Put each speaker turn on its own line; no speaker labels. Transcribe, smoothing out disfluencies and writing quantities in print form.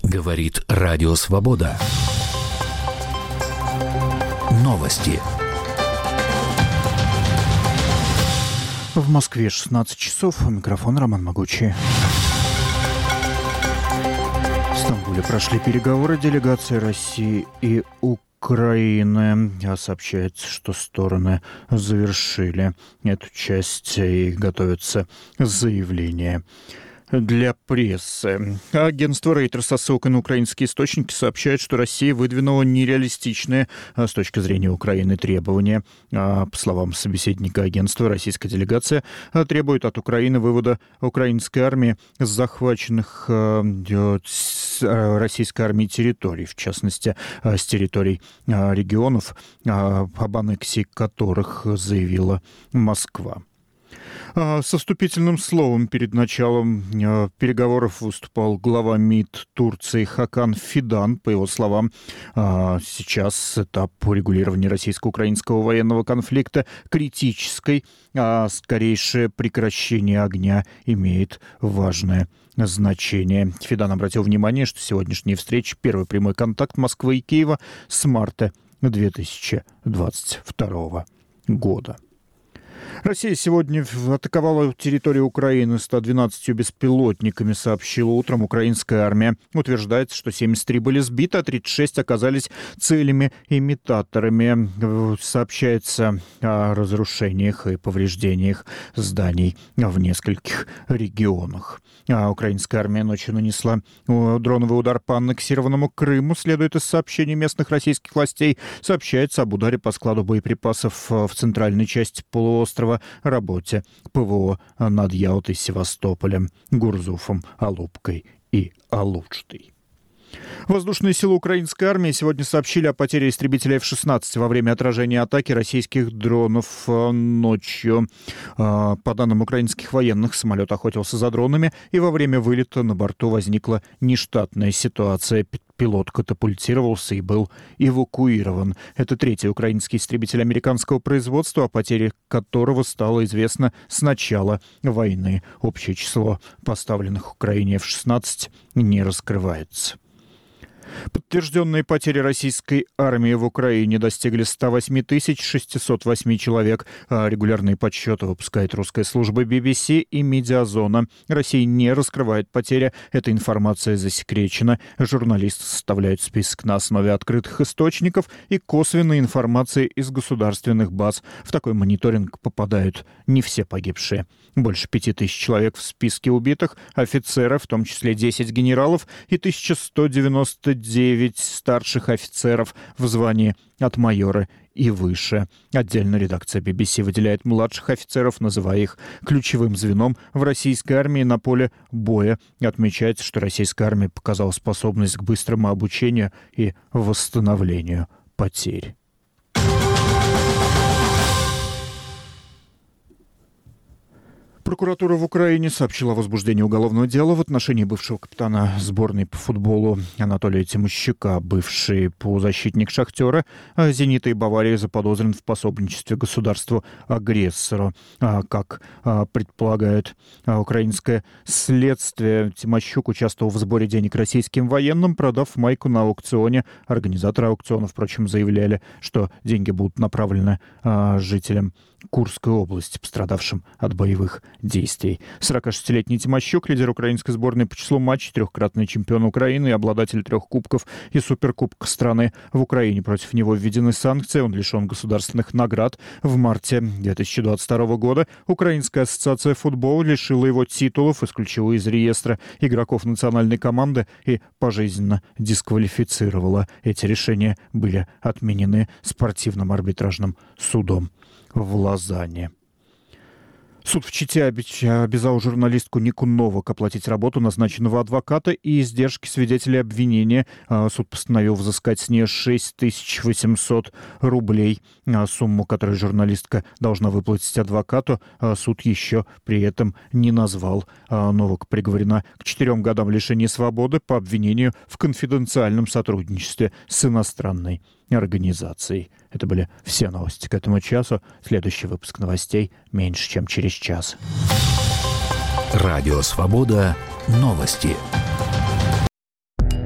Говорит Радио Свобода. Новости.
В Москве 16 часов. Микрофон Роман Могучий. В Стамбуле прошли переговоры делегаций России и Украины. Сообщается, что стороны завершили эту часть и готовятся заявления для прессы. Агентство Reuters со ссылкой на украинские источники сообщает, что Россия выдвинула нереалистичные с точки зрения Украины требования. По словам собеседника агентства, российская делегация требует от Украины вывода украинской армии с захваченных российской армией территорий, в частности, с территорий регионов, об аннексии которых заявила Москва. Со вступительным словом перед началом переговоров выступал глава МИД Турции Хакан Фидан. По его словам, сейчас этап урегулирования российско-украинского военного конфликта критический, а скорейшее прекращение огня имеет важное значение. Фидан обратил внимание, что сегодняшняя встреча — первый прямой контакт Москвы и Киева с марта 2022 года. Россия сегодня атаковала территорию Украины 112 беспилотниками, сообщила утром украинская армия. Утверждается, что 73 были сбиты, а 36 оказались целями-имитаторами. Сообщается о разрушениях и повреждениях зданий в нескольких регионах. Украинская армия ночью нанесла дроновый удар по аннексированному Крыму. Следует из сообщений местных российских властей. Сообщается об ударе по складу боеприпасов в центральной части полуострова, работе ПВО над Ялтой, Севастополем, Гурзуфом, Алупкой и Алучтой. Воздушные силы украинской армии сегодня сообщили о потере истребителя F-16 во время отражения атаки российских дронов ночью. По данным украинских военных, самолет охотился за дронами, и во время вылета на борту возникла нештатная ситуация. Пилот катапультировался и был эвакуирован. Это третий украинский истребитель американского производства, о потере которого стало известно с начала войны. Общее число поставленных Украине F-16 не раскрывается. Подтвержденные потери российской армии в Украине достигли 108 608 человек. Регулярные подсчеты выпускает русская служба BBC и Медиазона. Россия не раскрывает потери. Эта информация засекречена. Журналисты составляют список на основе открытых источников и косвенной информации из государственных баз. В такой мониторинг попадают не все погибшие. Больше 5000 человек в списке убитых, офицеров, в том числе 10 генералов, и 1199 старших офицеров в звании от майора и выше. Отдельно редакция BBC выделяет младших офицеров, называя их ключевым звеном в российской армии на поле боя. Отмечается, что российская армия показала способность к быстрому обучению и восстановлению потерь. Прокуратура в Украине сообщила о возбуждении уголовного дела в отношении бывшего капитана сборной по футболу Анатолия Тимощука. Бывший полузащитник «Шахтера» «Зенита» и «Баварии» заподозрен в пособничестве государству-агрессору. Как предполагает украинское следствие, Тимощук участвовал в сборе денег российским военным, продав майку на аукционе. Организаторы аукциона, впрочем, заявляли, что деньги будут направлены жителям Курской области, пострадавшим от боевых действий. 46-летний Тимощук, лидер украинской сборной по числу матчей, трехкратный чемпион Украины и обладатель 3 кубков и суперкубка страны. В Украине против него введены санкции, он лишен государственных наград. В марте 2022 года Украинская ассоциация футбола лишила его титулов, исключила из реестра игроков национальной команды и пожизненно дисквалифицировала. Эти решения были отменены спортивным арбитражным судом в Лозанне. Суд в Чите обязал журналистку Нику Новак оплатить работу назначенного адвоката и издержки свидетелей обвинения. Суд постановил взыскать с нее 6800 рублей. Сумму, которую журналистка должна выплатить адвокату, суд еще при этом не назвал. Новак приговорена к 4 годам лишения свободы по обвинению в конфиденциальном сотрудничестве с иностранной организацией. Это были все новости к этому часу. Следующий выпуск новостей меньше, чем через час.
Радио «Свобода». Новости.